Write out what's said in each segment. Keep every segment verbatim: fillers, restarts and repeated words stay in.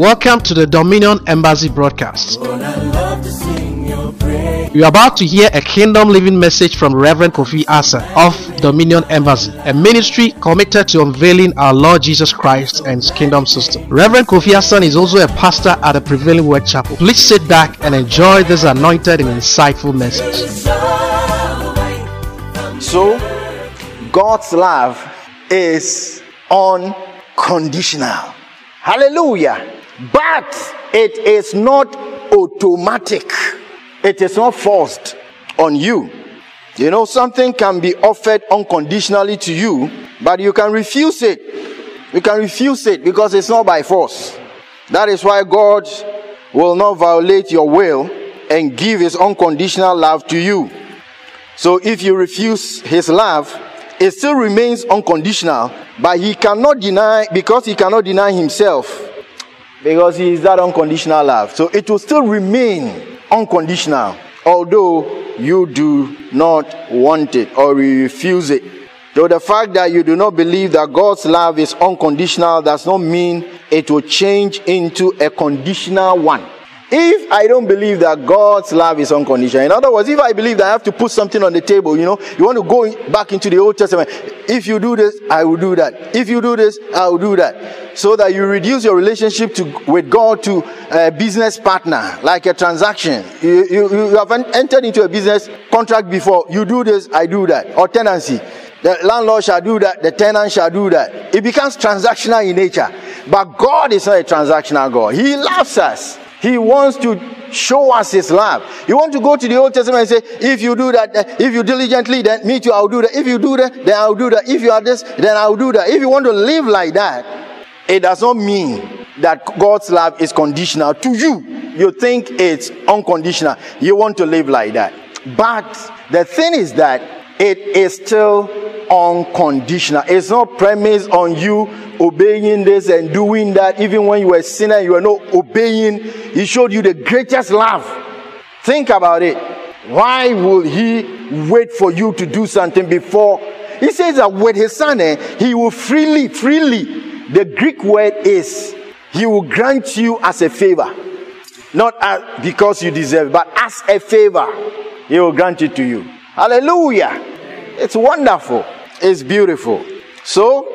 Welcome to the Dominion Embassy broadcast. You are about to hear a kingdom living message from Reverend Kofi Asa of Dominion Embassy, a ministry committed to unveiling our Lord Jesus Christ and His kingdom system. Reverend Kofi Asa is also a pastor at the Prevailing Word Chapel. Please sit back and enjoy this anointed and insightful message. So, God's love is unconditional. Hallelujah. But it is not automatic. It is not forced on you. You know, something can be offered unconditionally to you, but you can refuse it. You can refuse it because it's not by force. That is why God will not violate your will and give His unconditional love to you. So if you refuse His love, it still remains unconditional, but He cannot deny, because He cannot deny Himself, because He is that unconditional love. So it will still remain unconditional, although you do not want it or refuse it. So the fact that you do not believe that God's love is unconditional does not mean it will change into a conditional one. If I don't believe that God's love is unconditional, in other words, if I believe that I have to put something on the table, you know, you want to go back into the Old Testament. If you do this, I will do that. If you do this, I will do that. So that you reduce your relationship to with God to a business partner, like a transaction. You, you, you have entered into a business contract before. You do this, I do that. Or tenancy. The landlord shall do that, the tenant shall do that. It becomes transactional in nature. But God is not a transactional God. He loves us. He wants to show us His love. You want to go to the Old Testament and say, if you do that, if you diligently, then me too, I'll do that. If you do that, then I'll do that. If you are this, then I'll do that. If you want to live like that, it does not mean that God's love is conditional to you. You think it's unconditional. You want to live like that. But the thing is that it is still unconditional. It's not premised on you obeying this and doing that. Even when you were a sinner, you were not obeying. He showed you the greatest love. Think about it. Why will He wait for you to do something before? He says that with His Son, eh, He will freely, freely. The Greek word is, He will grant you as a favor. Not as, because you deserve it, but as a favor. He will grant it to you. Hallelujah. It's wonderful. It's beautiful. So,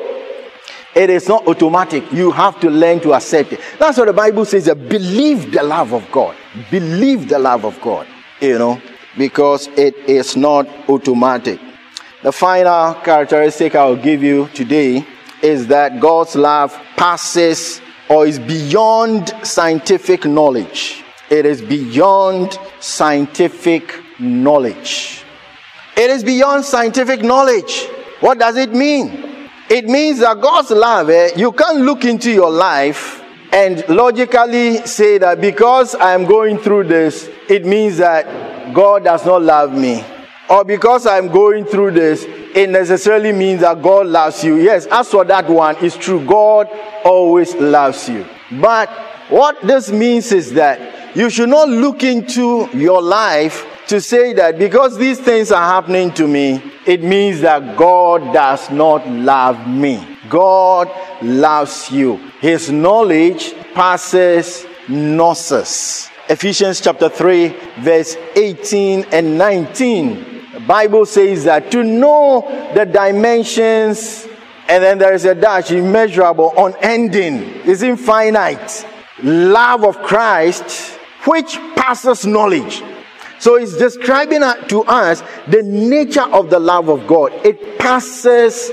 it is not automatic. You have to learn to accept it. That's what the Bible says. Believe the love of God. Believe the love of God. You know, because it is not automatic. The final characteristic I will give you today is that God's love passes or is beyond scientific knowledge. It is beyond scientific knowledge. It is beyond scientific knowledge. What does it mean? It means that God's love, eh, you can't look into your life and logically say that because I'm going through this, it means that God does not love me. Or because I'm going through this, it necessarily means that God loves you. Yes, as for that one, it's true. God always loves you. But what this means is that you should not look into your life to say that because these things are happening to me, it means that God does not love me. God loves you. His knowledge passes gnosis. Ephesians chapter three, verse eighteen and nineteen. The Bible says that to know the dimensions, and then there is a dash, immeasurable, unending, is infinite love of Christ, which passes knowledge. So it's describing to us the nature of the love of God. It passes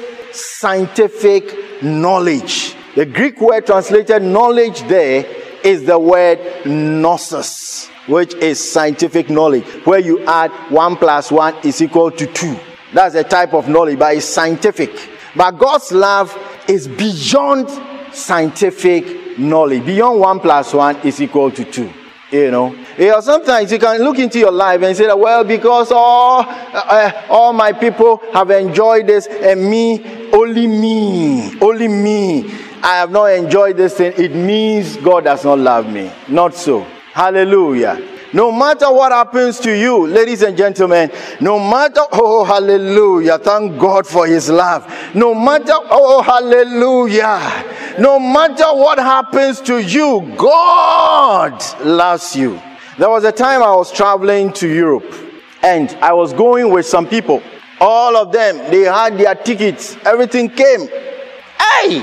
scientific knowledge. The Greek word translated knowledge there is the word gnosis, which is scientific knowledge, where you add one plus one is equal to two. That's a type of knowledge, but it's scientific. But God's love is beyond scientific knowledge. Beyond one plus one is equal to two. You know, you know, sometimes you can look into your life and say that, well, because all uh, all my people have enjoyed this, and me, only me, only me, I have not enjoyed this thing. It means God does not love me. Not so. Hallelujah. No matter what happens to you, ladies and gentlemen, no matter, oh, hallelujah, thank God for His love. No matter, oh, hallelujah, No matter what happens to you, God loves you. There was a time I was traveling to Europe and I was going with some people. All of them, they had their tickets. Everything came. Hey!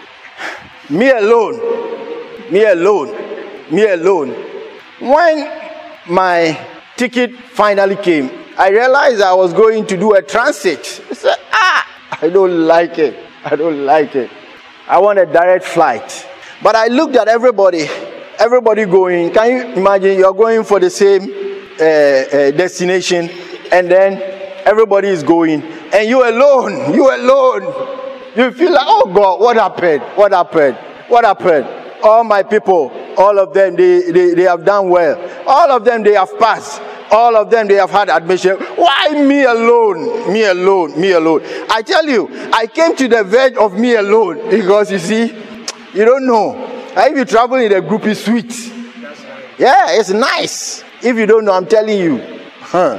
Me alone. Me alone. Me alone. When my ticket finally came, I realized I was going to do a transit. I said, ah, I don't like it. I don't like it. I want a direct flight. But I looked at everybody. Everybody going. Can you imagine you're going for the same uh, uh, destination and then everybody is going and you alone, you alone. You feel like, oh God, what happened? What happened? What happened? All my people, all of them, they, they, they have done well. All of them, they have passed. All of them, they have had admission. Why me alone? Me alone, me alone. I tell you, I came to the verge of me alone because you see, you don't know. If you travel in a group, it's sweet. Yeah, it's nice. If you don't know, I'm telling you. Huh.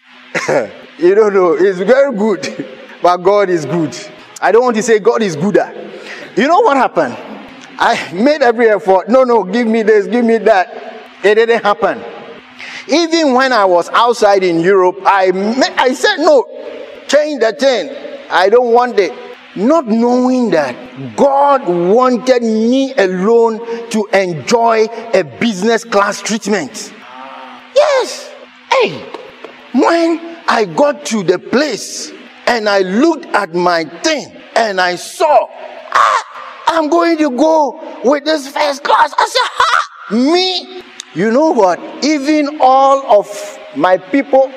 You don't know. It's very good. But God is good. I don't want to say God is gooder. You know what happened? I made every effort. No, no, give me this, give me that. It didn't happen. Even when I was outside in Europe, I, I said, no, change the thing. I don't want it. Not knowing that God wanted me alone to enjoy a business class treatment. Yes. Hey, when I got to the place and I looked at my thing and I saw, ah, I'm going to go with this first class. I said, ha, me. You know what? Even all of my people,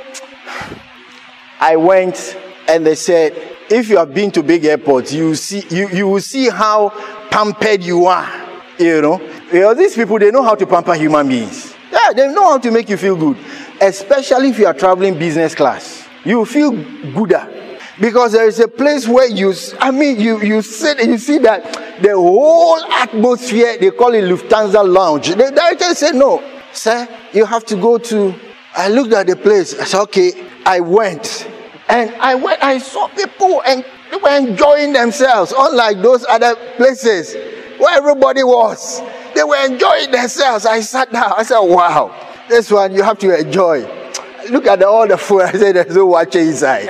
I went and they said, if you have been to big airports, you see, you, you will see how pampered you are. You know, because these people, they know how to pamper human beings. Yeah, they know how to make you feel good. Especially if you are traveling business class. You feel gooder. Because there is a place where you, I mean, you, you sit and you see that the whole atmosphere, they call it Lufthansa Lounge. The director said, no, sir, you have to go to, I looked at the place. I said, okay, I went. And I went, I saw people and they were enjoying themselves, unlike those other places where everybody was. They were enjoying themselves. I sat down. I said, wow, this one you have to enjoy. Look at the, all the food. I said, there's no watcher inside.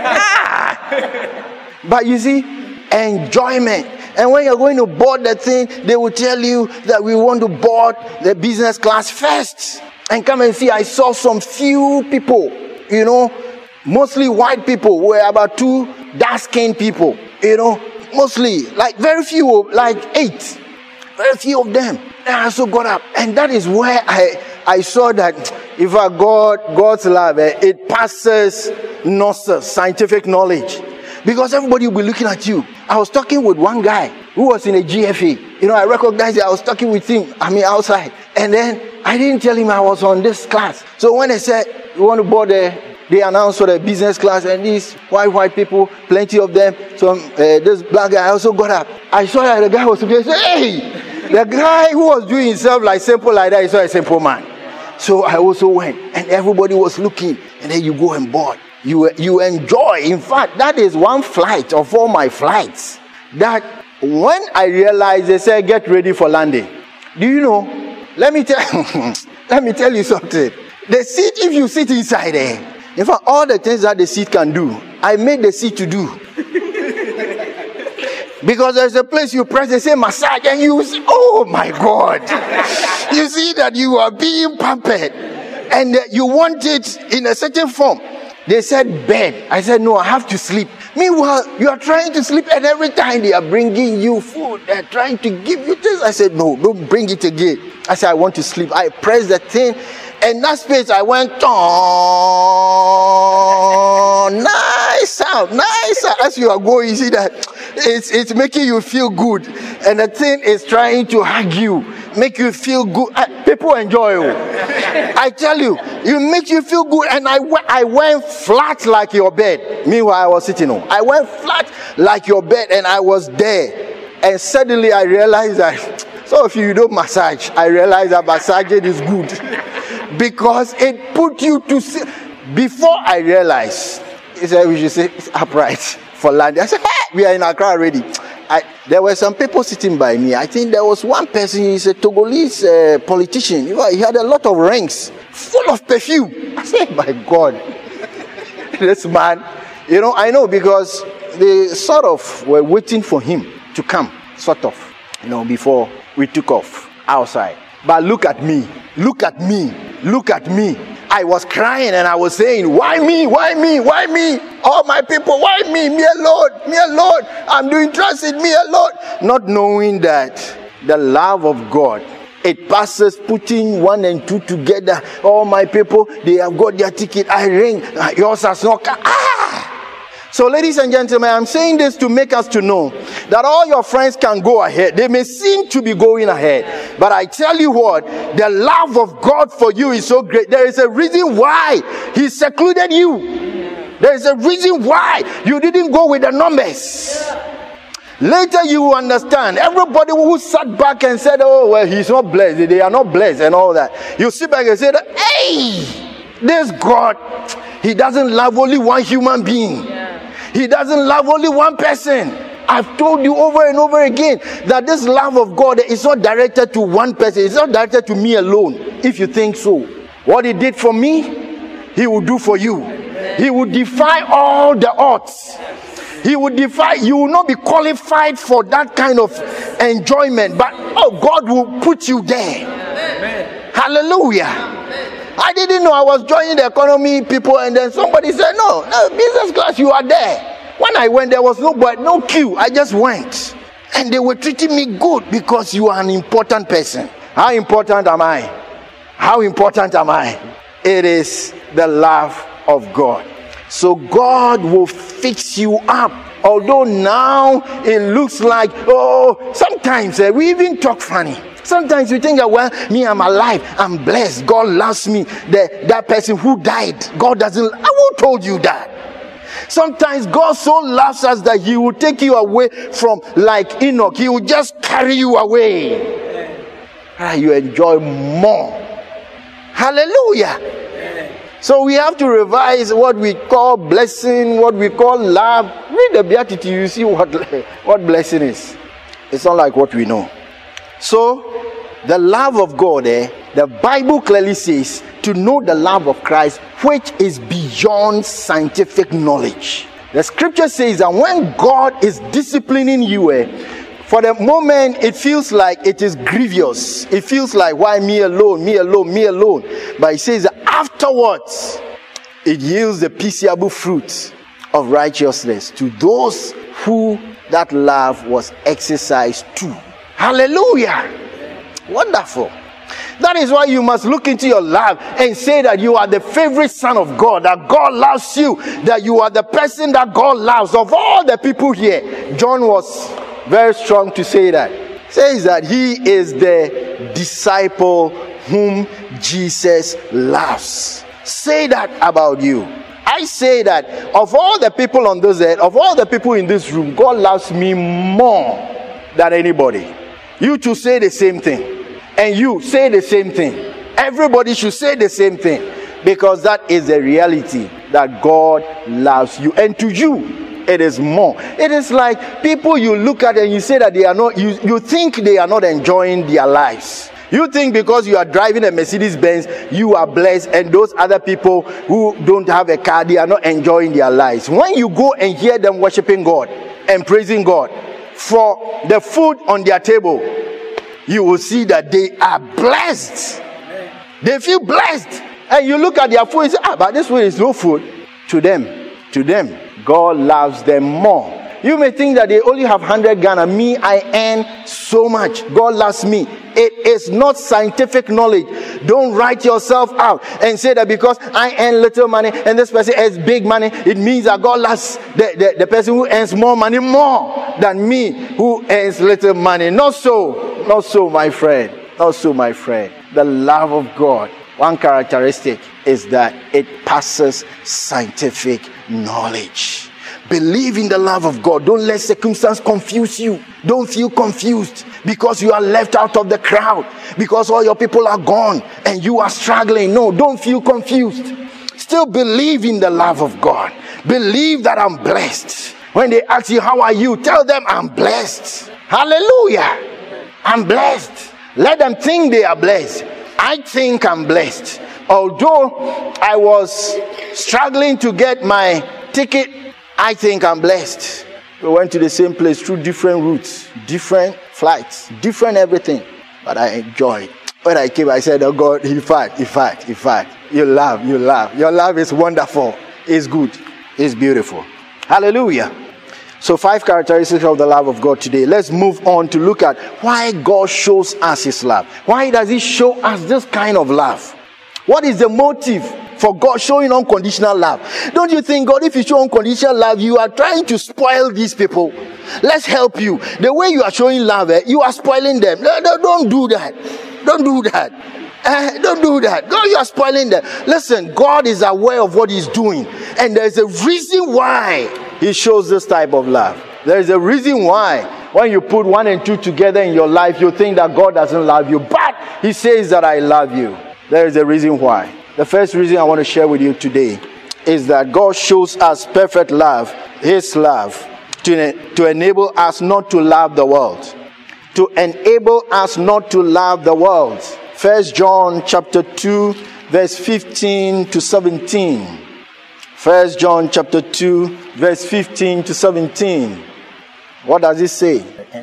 But you see, enjoyment. And when you're going to board the thing, they will tell you that we want to board the business class first. And come and see, I saw some few people, you know, mostly white people, were about two dark-skinned people, you know, mostly, like very few, like eight, very few of them. And I also got up. And that is where I, I saw that if I got God's love, eh, it passes gnosis, scientific knowledge. Because everybody will be looking at you. I was talking with one guy who was in a G F A. You know, I recognized it. I was talking with him, I mean, outside. And then I didn't tell him I was on this class. So when they said, you want to board the, they announced for the business class, and these white, white people, plenty of them. So uh, this black guy also got up. I saw that the guy was looking, I said, hey, the guy who was doing himself like simple like that, he saw a simple man. So I also went, and everybody was looking, and then you go and board. You, you enjoy. In fact, that is one flight of all my flights that when I realized, they said, get ready for landing. Do you know? Let me tell, let me tell you something. The seat, if you sit inside there, in fact, all the things that the seat can do, I made the seat to do. Because there's a place you press, they say massage, and you say, oh my God. You see that you are being pampered, and you want it in a certain form. They said bed. I said, no, I have to sleep. Meanwhile, you are trying to sleep, and every time they are bringing you food, they're trying to give you this. I said, no, don't bring it again. I said, I want to sleep. I pressed the thing, and that space I went, oh, nice sound, nice sound. As you are going, you see that it's, it's making you feel good. And the thing is trying to hug you, make you feel good. I, people enjoy you. I tell you, you make you feel good. And I, I went flat like your bed. Meanwhile, I was sitting on. I went flat like your bed, and I was there. And suddenly I realized that, so if you don't massage, I realized that massaging is good. Because it put you to see. Before I realized, he said we should say upright for landing. I said, hey, we are in Accra already. I, There were some people sitting by me. I think there was one person, he's a Togolese uh, politician. He had a lot of rings, full of perfume. I said, my God, this man, you know, I know because they sort of were waiting for him to come, sort of, you know, before we took off outside. But look at me, look at me, look at me. I was crying and I was saying, why me, why me, why me? All my people, why me, me alone, me alone. I'm doing transit, me alone. Not knowing that the love of God, it passes putting one and two together. All my people, they have got their ticket. I ring, yours has not come. Ah! So ladies and gentlemen, I'm saying this to make us to know that all your friends can go ahead. They may seem to be going ahead. But I tell you what, the love of God for you is so great. There is a reason why He secluded you. There is a reason why you didn't go with the numbers. Later you will understand. Everybody who sat back and said, oh, well, he's not blessed. They are not blessed and all that. You sit back and say, hey, this God, He doesn't love only one human being. He doesn't love only one person. I've told you over and over again that this love of God is not directed to one person. It's not directed to me alone. If you think so, what He did for me, He will do for you. He will defy all the odds. He will defy. You will not be qualified for that kind of enjoyment, but oh, God will put you there. Amen. Hallelujah. I didn't know I was joining the economy people, and then somebody said, no, no, business class, you are there. When I went, there was no, no queue. I just went. And they were treating me good because you are an important person. How important am I? How important am I? It is the love of God. So God will fix you up. Although now it looks like, oh, sometimes uh, we even talk funny. Sometimes you think that, well, me, I'm alive, I'm blessed, God loves me. The, that person who died, God doesn't. I won't told you that. Sometimes God so loves us that He will take you away from, like Enoch. He will just carry you away. Ah, you enjoy more. Hallelujah. So we have to revise what we call blessing, what we call love. Read the Beatitude, you see what, what blessing is. It's not like what we know. So, the love of God, eh, the Bible clearly says to know the love of Christ, which is beyond scientific knowledge. The scripture says that when God is disciplining you, eh, for the moment it feels like it is grievous. It feels like, why me alone, me alone, me alone. But it says that afterwards, it yields the peaceable fruit of righteousness to those who that love was exercised to. Hallelujah. Wonderful. That is why you must look into your life and say that you are the favorite son of God, that God loves you, that you are the person that God loves. Of all the people here, John was very strong to say that. Says that he is the disciple whom Jesus loves. Say that about you. I say that of all the people on this earth, of all the people in this room, God loves me more than anybody. You two say the same thing. And you say the same thing. Everybody should say the same thing. Because that is the reality, that God loves you. And to you, it is more. It is like people you look at and you say that they are not, you, you think they are not enjoying their lives. You think because you are driving a Mercedes Benz, you are blessed, and those other people who don't have a car, they are not enjoying their lives. When you go and hear them worshiping God and praising God for the food on their table, you will see that they are blessed. They feel blessed. And you look at their food and say, ah, but this food is no food. To them, to them, God loves them more. You may think that they only have one hundred Ghana. Me, I earn so much. God loves me. It is not scientific knowledge. Don't write yourself out and say that because I earn little money and this person earns big money, it means that God loves the, the, the person who earns more money more than me who earns little money. Not so. Not so, my friend. Not so, my friend. The love of God, one characteristic is that it passes scientific knowledge. Believe in the love of God. Don't let circumstance confuse you. Don't feel confused because you are left out of the crowd, because all your people are gone and you are struggling. No, don't feel confused. Still believe in the love of God. Believe that I'm blessed. When they ask you, how are you? Tell them I'm blessed. Hallelujah. I'm blessed. Let them think they are blessed. I think I'm blessed. Although I was struggling to get my ticket, I think I'm blessed. We went to the same place through different routes, different flights, different everything. But I enjoyed. When I came, I said, oh God, in fact, in fact, in fact, you love, you love. Your love is wonderful. It's good. It's beautiful. Hallelujah. So five characteristics of the love of God today. Let's move on to look at why God shows us his love. Why does he show us this kind of love? What is the motive for God showing unconditional love? Don't you think, God, if you show unconditional love, you are trying to spoil these people? Let's help you. The way you are showing love, eh, you are spoiling them. No, no, don't do that. Don't do that. Uh, don't do that. God, you are spoiling them. Listen, God is aware of what he's doing. And there's a reason why he shows this type of love. There's a reason why when you put one and two together in your life, you think that God doesn't love you. But he says that I love you. There is a reason why. The first reason I want to share with you today is that God shows us perfect love, his love, to, to enable us not to love the world. To enable us not to love the world. First John chapter two, verse fifteen to seventeen. First John chapter two, verse fifteen to seventeen. What does it say?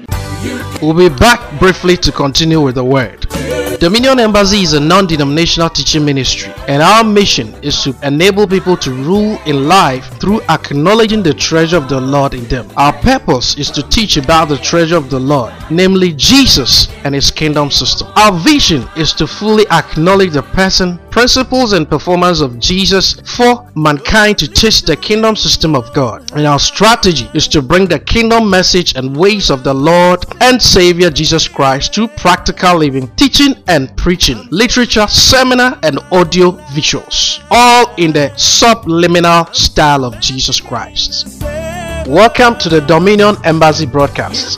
We'll be back briefly to continue with the word. Dominion Embassy is a non-denominational teaching ministry, and our mission is to enable people to rule in life through acknowledging the treasure of the Lord in them. Our purpose is to teach about the treasure of the Lord, namely Jesus and his kingdom system. Our vision is to fully acknowledge the person, principles, and performance of Jesus for mankind to taste the kingdom system of God. And our strategy is to bring the kingdom message and ways of the Lord and Savior Jesus Christ to practical living, teaching and preaching, literature, seminar, and audio visuals, all in the subliminal style of Jesus Christ. Welcome to the Dominion Embassy broadcast.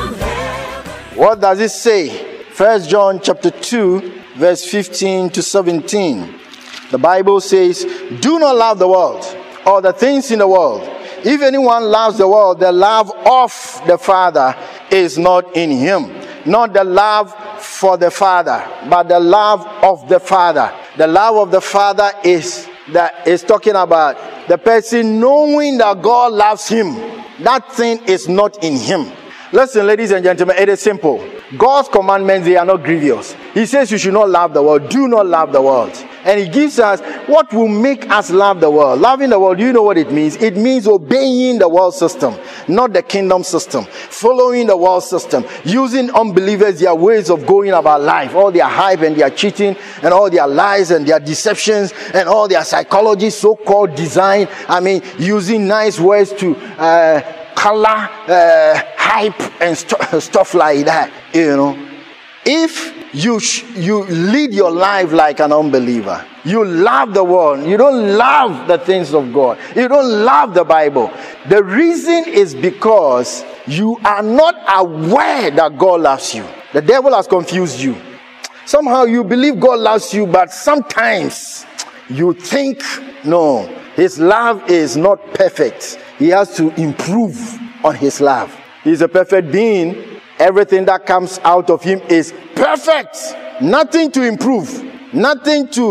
What does it say? First John chapter two, verse fifteen to seventeen. The Bible says, do not love the world or the things in the world. If anyone loves the world, the love of the Father is not in him. Not the love for the Father, but the love of the Father. The love of the Father is that is talking about the person knowing that God loves him. That thing is not in him. Listen, ladies and gentlemen, it is simple. God's commandments, they are not grievous. He says you should not love the world. Do not love the world. And he gives us what will make us love the world. Loving the world, do you know what it means? It means obeying the world system, not the kingdom system. Following the world system. Using unbelievers, their ways of going about life. All their hype and their cheating and all their lies and their deceptions and all their psychology, so-called design. I mean, using nice words to uh, color, uh, hype and st- stuff like that. You know. If you sh- you lead your life like an unbeliever, you love the world, you don't love the things of God, you don't love the Bible, the reason is because you are not aware that God loves you. The devil has confused you. Somehow you believe God loves you, but sometimes you think, no, his love is not perfect. He has to improve on his love. He's a perfect being. Everything that comes out of him is perfect. Nothing to improve. Nothing to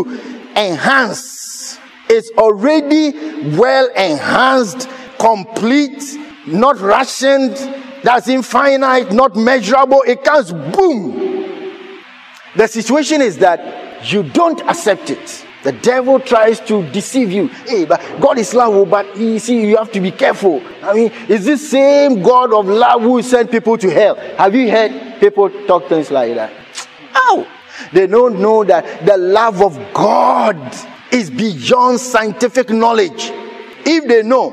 enhance. It's already well enhanced, complete, not rationed. That's infinite, not measurable. It comes boom. The situation is that you don't accept it. The devil tries to deceive you. Hey, but God is love, but you see, you have to be careful. I mean, is this same God of love who sent people to hell? Have you heard people talk things like that? Ow! They don't know that the love of God is beyond scientific knowledge. If they know,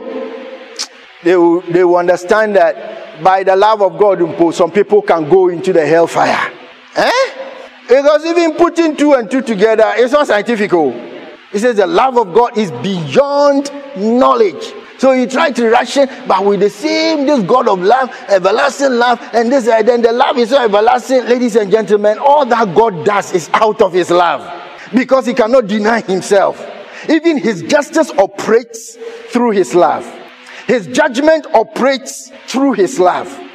they will, they will understand that by the love of God, some people can go into the hellfire. Eh? Because even putting two and two together, it's not scientific. It says the love of God is beyond knowledge. So you try to ration, but with the same, this God of love, everlasting love, and this, and then the love is so everlasting. Ladies and gentlemen, all that God does is out of his love. Because he cannot deny himself. Even his justice operates through his love. His judgment operates through his love.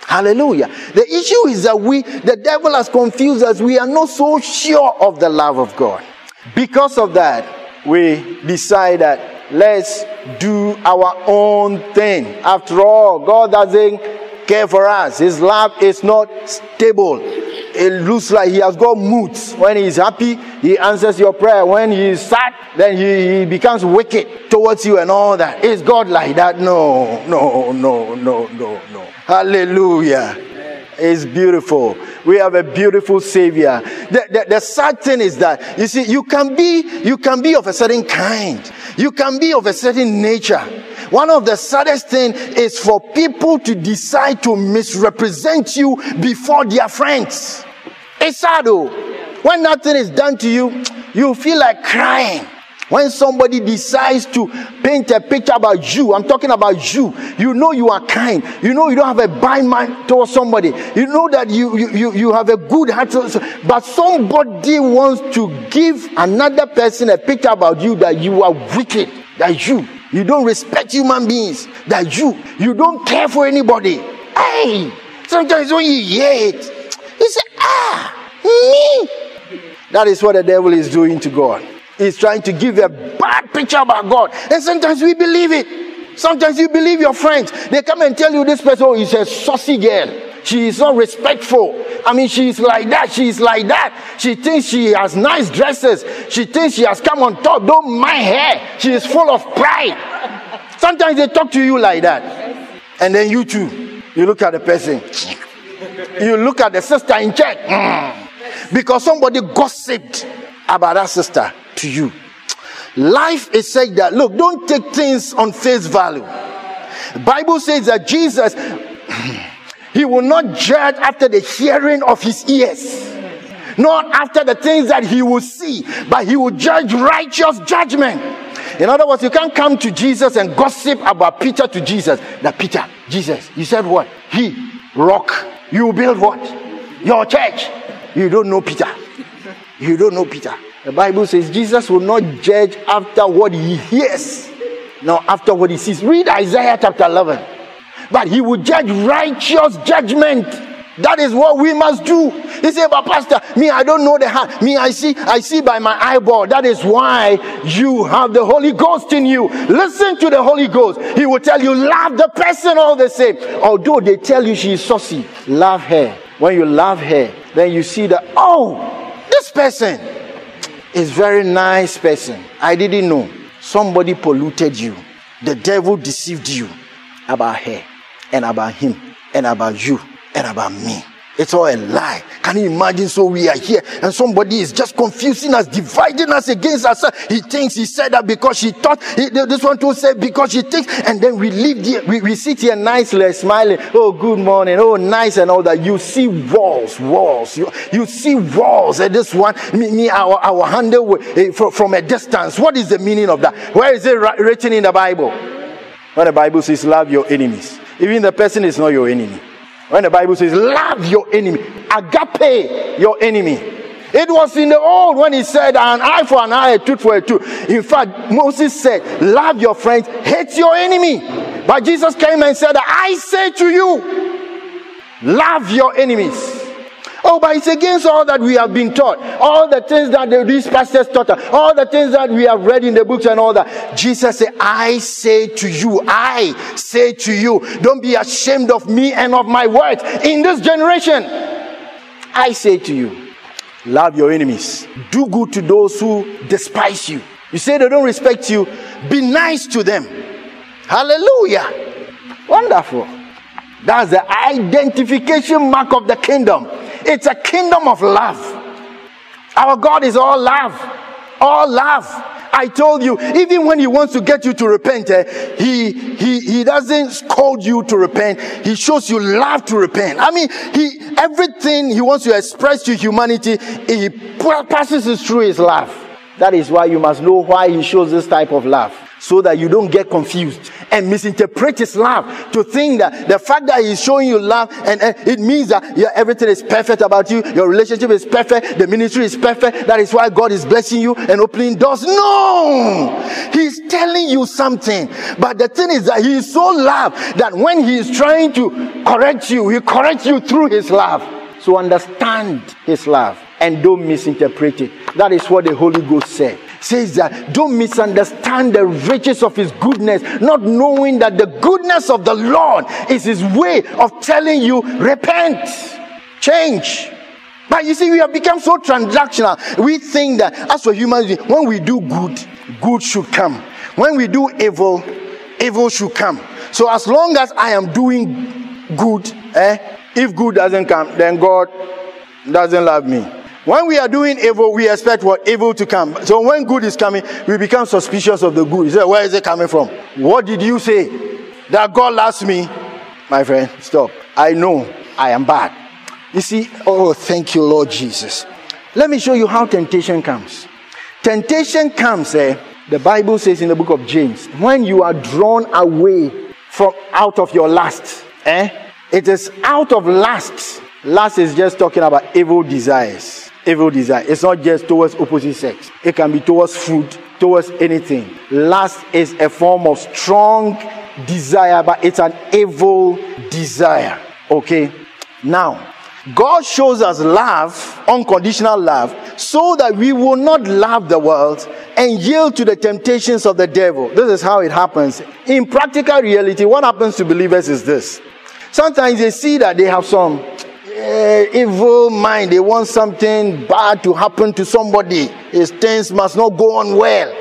Hallelujah. The issue is that we, the devil has confused us. We are not so sure of the love of God. Because of that, we decide that let's do our own thing. After all, God doesn't care for us. His love is not stable. It looks like he has got moods. When he's happy, he answers your prayer. When he is sad, then he, he becomes wicked towards you and all that. Is God like that? No, no, no, no, no, no. Hallelujah. It's beautiful. We have a beautiful Savior. The, the, the sad thing is that, you see, you can be, you can be of a certain kind. You can be of a certain nature. One of the saddest things is for people to decide to misrepresent you before their friends. It's sad though. When nothing is done to you, you feel like crying. When somebody decides to paint a picture about you, I'm talking about you, you know you are kind. You know you don't have a bad mind towards somebody. You know that you, you, you, you have a good heart. But somebody wants to give another person a picture about you that you are wicked, that you, you don't respect human beings, that you, you don't care for anybody. Hey, sometimes when you hear it, you say, ah, me. That is what the devil is doing to God. He's trying to give a bad picture about God. And sometimes we believe it. Sometimes you believe your friends. They come and tell you this person oh, is a saucy girl. She is not respectful. I mean, she's like that. She's like that. She thinks she has nice dresses. She thinks she has come on top. Don't mind her. She is full of pride. Sometimes they talk to you like that. And then you too. You look at the person. You look at the sister in church. Mm. Because somebody gossiped about that sister to you. Life is said that, look, don't take things on face value. The Bible says that Jesus, he will not judge after the hearing of his ears, not after the things that he will see, but he will judge righteous judgment. In other words, you can't come to Jesus and gossip about Peter to Jesus. That Peter, Jesus, you said what? He, rock. You build what? Your church. You don't know Peter. You don't know Peter. The Bible says Jesus will not judge after what he hears, not after what he sees. Read Isaiah chapter eleven. But he will judge righteous judgment. That is what we must do. He said, but Pastor, me, I don't know the heart. Me, I see, I see by my eyeball. That is why you have the Holy Ghost in you. Listen to the Holy Ghost. He will tell you, love the person all the same. Although they tell you she is saucy, love her. When you love her, then you see that, oh, this person is very nice person. I didn't know. Somebody polluted you. The devil deceived you about her and about him and about you and about me. It's all a lie. Can you imagine? So we are here and somebody is just confusing us, dividing us against ourselves. He thinks he said that because she thought, he, this one too said because she thinks, and then we live here, we, we sit here nicely smiling. Oh, good morning. Oh, nice and all that. You see walls, walls. You, you see walls. And this one, me, me our, our handle uh, from, from a distance. What is the meaning of that? Where is it written in the Bible? When the Bible says love your enemies, even the person is not your enemy. When the Bible says, love your enemy, agape your enemy. It was in the old when he said, an eye for an eye, a tooth for a tooth. In fact, Moses said, love your friends, hate your enemy. But Jesus came and said, I say to you, love your enemies. Oh, but it's against all that we have been taught. All the things that these pastors taught us. All the things that we have read in the books and all that. Jesus said, I say to you, I say to you, don't be ashamed of me and of my words. In this generation, I say to you, love your enemies. Do good to those who despise you. You say they don't respect you. Be nice to them. Hallelujah. Wonderful. That's the identification mark of the kingdom. It's a kingdom of love. Our God is all love. All love. I told you, even when he wants to get you to repent, eh, he, he, he doesn't scold you to repent. He shows you love to repent. I mean, he, everything he wants to express to humanity, he passes it through his love. That is why you must know why he shows this type of love. so that you don't get confused and misinterpret his love to think that the fact that he's showing you love and, and it means that yeah, everything is perfect about you, your relationship is perfect, the ministry is perfect, that is why God is blessing you and opening doors. No! He's telling you something, but the thing is that he is so loved that when he is trying to correct you, he corrects you through his love. So understand his love and don't misinterpret it. That is what the Holy Ghost said. Says that don't misunderstand the riches of his goodness, not knowing that the goodness of the Lord is his way of telling you, repent, change. But you see, we have become so transactional. We think that as for humans, when we do good, good should come. When we do evil, evil should come. So as long as I am doing good, eh, if good doesn't come, then God doesn't love me. When we are doing evil, we expect what? Evil to come. So when good is coming, we become suspicious of the good. You say, where is it coming from? What did you say? That God loves me? My friend, stop. I know I am bad. You see, oh, thank you, Lord Jesus. Let me show you how temptation comes. Temptation comes, eh, the Bible says in the book of James, when you are drawn away from out of your lust, eh? It is out of lust. Lust is just talking about evil desires. Evil desire. It's not just towards opposite sex. It can be towards food, towards anything. Lust is a form of strong desire, but it's an evil desire. Okay? Now, God shows us love, unconditional love, so that we will not love the world and yield to the temptations of the devil. This is how it happens. In practical reality, what happens to believers is this. Sometimes they see that they have some uh, evil mind. They want something bad to happen to somebody. His things must not go on well.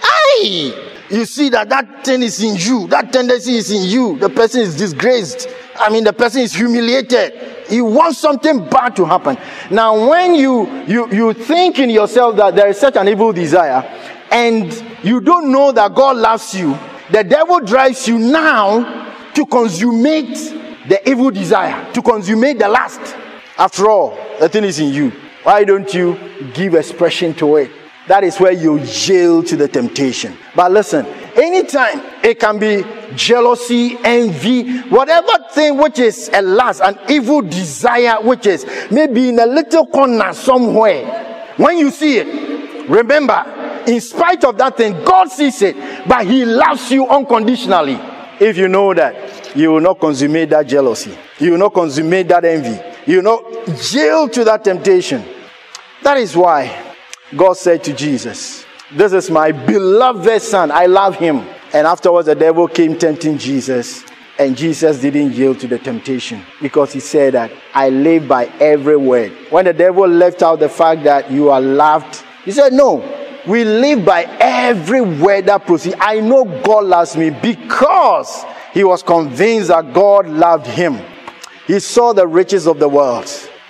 Aye! You see that that thing is in you. That tendency is in you. The person is disgraced. I mean, the person is humiliated. You want something bad to happen. Now, when you, you, you think in yourself that there is such an evil desire, and you don't know that God loves you, the devil drives you now to consummate the evil desire, to consummate the lust. After all, the thing is in you. Why don't you give expression to it? That is where you yield to the temptation. But listen, anytime it can be jealousy, envy, whatever thing which is a lust, an evil desire, which is maybe in a little corner somewhere. When you see it, remember, in spite of that thing, God sees it, but he loves you unconditionally. If you know that, you will not consummate that jealousy. You will not consummate that envy. You will not yield to that temptation. That is why God said to Jesus, this is my beloved son, I love him. And afterwards the devil came tempting Jesus, and Jesus didn't yield to the temptation because he said that I live by every word. When the devil left out the fact that you are loved, he said no, we live by every word that proceeds. I know God loves me because he was convinced that God loved him. He saw the riches of the world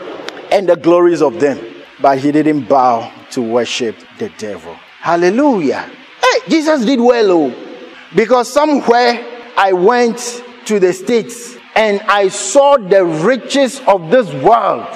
and the glories of them, but he didn't bow to worship the devil. Hallelujah. Hey, Jesus did well, oh, because somewhere I went to the States and I saw the riches of this world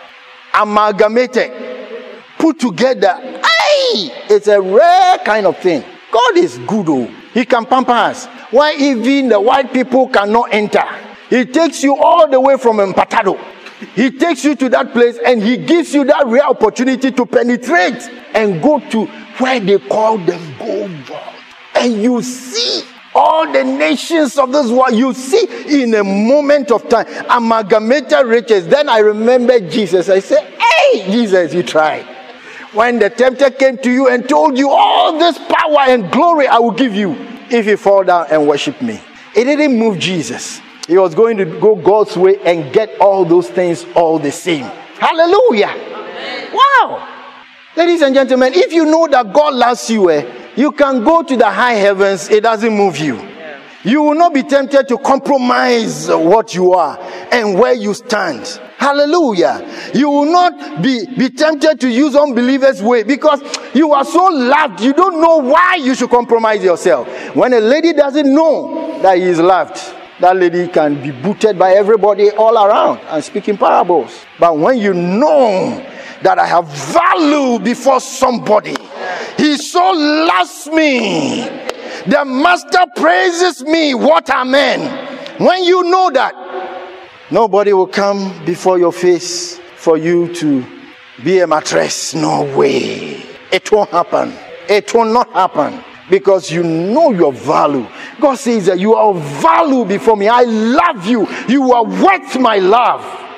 amalgamated, put together. Hey, it's a rare kind of thing. God is good, oh. He can pamper us. Why even the white people cannot enter? He takes you all the way from Empatado. He takes you to that place and he gives you that rare opportunity to penetrate and go to where they call the gold vault. And you see all the nations of this world. You see in a moment of time amalgamated riches. Then I remember Jesus. I said, hey, Jesus, you tried. When the tempter came to you and told you all this power and glory I will give you if you fall down and worship me. It didn't move Jesus. He was going to go God's way and get all those things all the same. Hallelujah. Amen. Wow. Ladies and gentlemen, if you know that God loves you, eh, you can go to the high heavens. It doesn't move you. Yeah. You will not be tempted to compromise what you are and where you stand. Hallelujah. You will not be, be tempted to use unbelievers' way because you are so loved. You don't know why you should compromise yourself. When a lady doesn't know that he is loved, that lady can be booted by everybody all around and speaking parables. But when you know that I have value before somebody, he so loves me The master praises me. What amen. When you know that, nobody will come before your face for you to be a mattress. No way. It won't happen. It will not happen. Because you know your value. God says that you are of value before me. I love you. You are worth my love.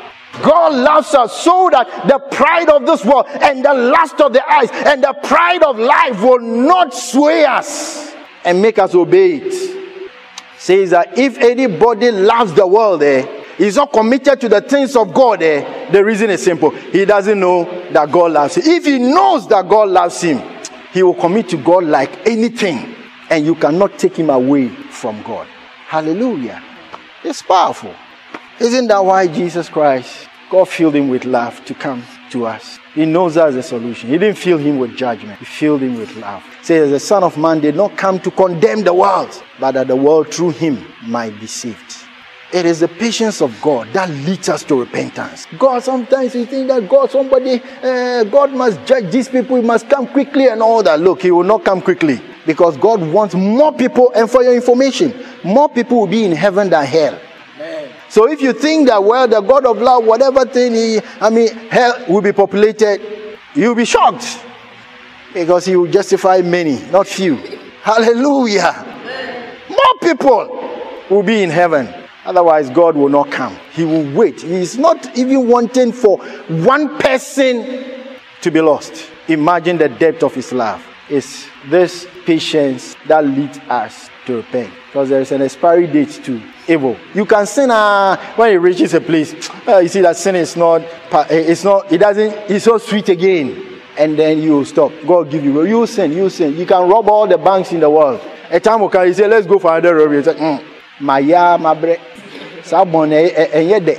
God loves us so that the pride of this world and the lust of the eyes and the pride of life will not sway us and make us obey it. Says that if anybody loves the world, eh, he's not committed to the things of God. Eh, the reason is simple. He doesn't know that God loves him. If he knows that God loves him, he will commit to God like anything, and you cannot take him away from God. Hallelujah. It's powerful. Isn't that why Jesus Christ, God filled him with love to come to us? He knows that's the solution. He didn't fill him with judgment. He filled him with love. It says the Son of Man did not come to condemn the world, but that the world through him might be saved. It is the patience of God that leads us to repentance. God, sometimes you think that God, somebody, uh, God must judge these people. He must come quickly and all that. Look, he will not come quickly because God wants more people. And for your information, more people will be in heaven than hell. Amen. So if you think that, well, the God of love, whatever thing, he, I mean, hell will be populated, you'll be shocked because he will justify many, not few. Hallelujah. Amen. More people will be in heaven. Otherwise, God will not come. He will wait. He is not even wanting for one person to be lost. Imagine the depth of his love. It's this patience that leads us to repent. Because there is an expiry date to evil. You can sin uh, when it reaches a place. Uh, you see that sin is not, it's not, it doesn't, it's so sweet again. And then you stop. God give you, you sin, you sin. You can rob all the banks in the world. A time will come, you say, let's go for another robbery. It's like, mm, my ya, my bre. Hallelujah.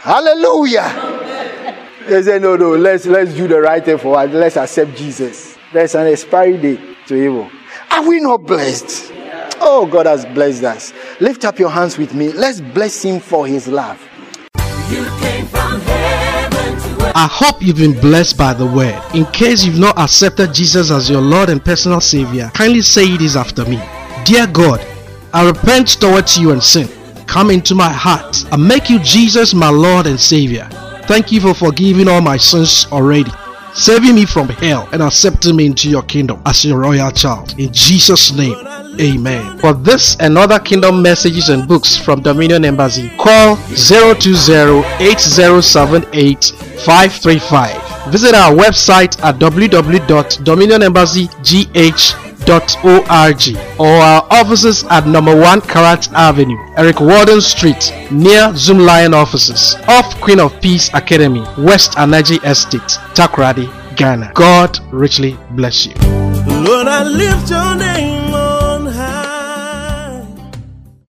They say, no, no, let's let's do the right thing for us. Let's accept Jesus. There's an expiry date to evil. Are we not blessed? Oh, God has blessed us. Lift up your hands with me. Let's bless him for his love. You came from heaven to earth. I hope you've been blessed by the word. In case you've not accepted Jesus as your Lord and personal Savior, kindly say this after me. Dear God, I repent towards you and sin. Come into my heart and make you Jesus my Lord and Savior. Thank you for forgiving all my sins already, saving me from hell and accepting me into your kingdom as your royal child. In Jesus' name, amen. For this and other kingdom messages and books from Dominion Embassy, call zero two zero, eight zero seven eight, five three five. Visit our website at w w w dot dominion embassy g h dot org or our offices at number one Karat Avenue, Eric Warden Street, near Zoom Lion offices, off Queen of Peace Academy, West Anaji Estate, Takoradi, Ghana. God richly bless you. Lord, I lift your name.